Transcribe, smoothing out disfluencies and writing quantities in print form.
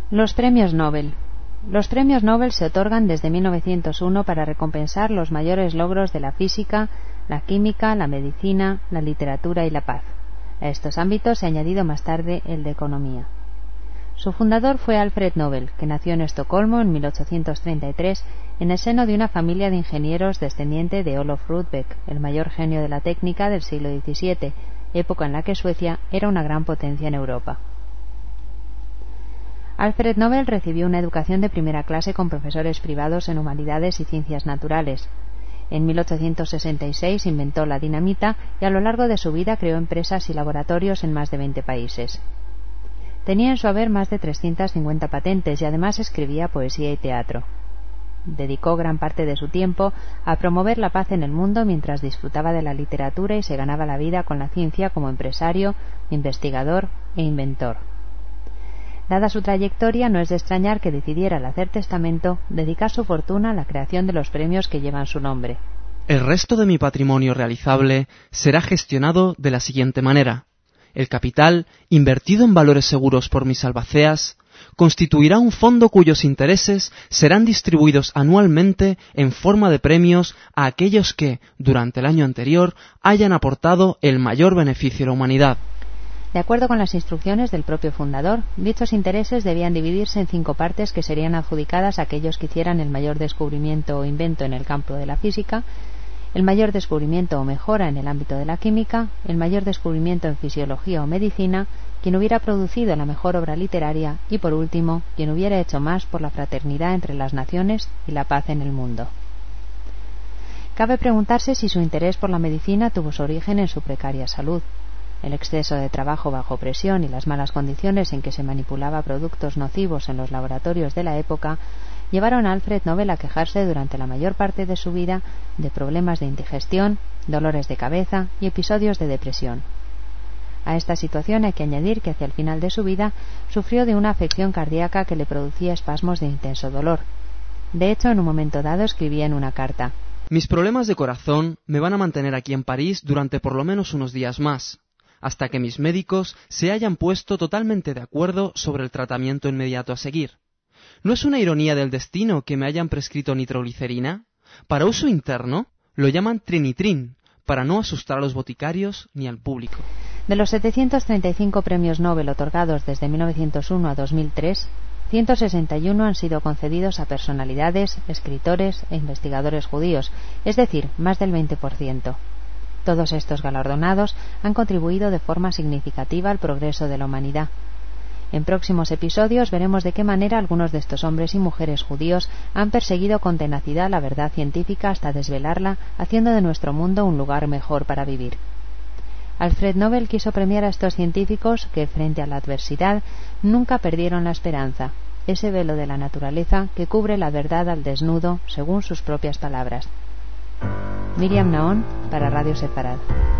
Los premios Nobel. Los premios Nobel se otorgan desde 1901 para recompensar los mayores logros de la física, la química, la medicina, la literatura y la paz. A estos ámbitos se ha añadido más tarde el de economía. Su fundador fue Alfred Nobel, que nació en Estocolmo en 1833 en el seno de una familia de ingenieros descendiente de Olof Rudbeck, el mayor genio de la técnica del siglo XVII, época en la que Suecia era una gran potencia en Europa. Alfred Nobel recibió una educación de primera clase con profesores privados en humanidades y ciencias naturales. En 1866 inventó la dinamita y a lo largo de su vida creó empresas y laboratorios en más de 20 países. Tenía en su haber más de 350 patentes y además escribía poesía y teatro. Dedicó gran parte de su tiempo a promover la paz en el mundo mientras disfrutaba de la literatura y se ganaba la vida con la ciencia como empresario, investigador e inventor. Dada su trayectoria, no es de extrañar que decidiera, al hacer testamento, dedicar su fortuna a la creación de los premios que llevan su nombre. El resto de mi patrimonio realizable será gestionado de la siguiente manera. El capital, invertido en valores seguros por mis albaceas, constituirá un fondo cuyos intereses serán distribuidos anualmente en forma de premios a aquellos que, durante el año anterior, hayan aportado el mayor beneficio a la humanidad. De acuerdo con las instrucciones del propio fundador, dichos intereses debían dividirse en 5 partes que serían adjudicadas a aquellos que hicieran el mayor descubrimiento o invento en el campo de la física, el mayor descubrimiento o mejora en el ámbito de la química, el mayor descubrimiento en fisiología o medicina, quien hubiera producido la mejor obra literaria y, por último, quien hubiera hecho más por la fraternidad entre las naciones y la paz en el mundo. Cabe preguntarse si su interés por la medicina tuvo su origen en su precaria salud. El exceso de trabajo bajo presión y las malas condiciones en que se manipulaba productos nocivos en los laboratorios de la época llevaron a Alfred Nobel a quejarse durante la mayor parte de su vida de problemas de indigestión, dolores de cabeza y episodios de depresión. A esta situación hay que añadir que hacia el final de su vida sufrió de una afección cardíaca que le producía espasmos de intenso dolor. De hecho, en un momento dado escribía en una carta: Mis problemas de corazón me van a mantener aquí en París durante por lo menos unos días más, hasta que mis médicos se hayan puesto totalmente de acuerdo sobre el tratamiento inmediato a seguir. ¿No es una ironía del destino que me hayan prescrito nitroglicerina? Para uso interno lo llaman trinitrin, para no asustar a los boticarios ni al público. De los 735 premios Nobel otorgados desde 1901 a 2003, 161 han sido concedidos a personalidades, escritores e investigadores judíos, es decir, más del 20%. Todos estos galardonados han contribuido de forma significativa al progreso de la humanidad. En próximos episodios veremos de qué manera algunos de estos hombres y mujeres judíos han perseguido con tenacidad la verdad científica hasta desvelarla, haciendo de nuestro mundo un lugar mejor para vivir. Alfred Nobel quiso premiar a estos científicos que, frente a la adversidad, nunca perdieron la esperanza, ese velo de la naturaleza que cubre la verdad al desnudo, según sus propias palabras. Miriam Naón, para Radio Sefarad.